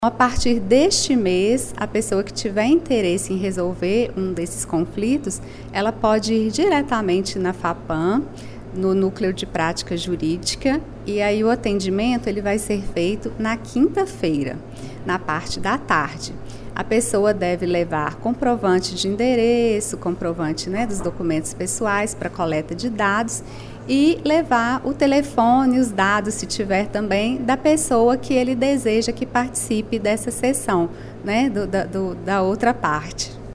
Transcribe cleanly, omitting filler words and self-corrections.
A partir deste mês, a pessoa que tiver interesse em resolver um desses conflitos, ela pode ir diretamente na FAPAM, no Núcleo de Prática Jurídica, e aí o atendimento ele vai ser feito na quinta-feira, na parte da tarde. A pessoa deve levar comprovante de endereço, comprovante, dos documentos pessoais para coleta de dados e levar o telefone, os dados, se tiver também, da pessoa que ele deseja que participe dessa sessão, da outra parte.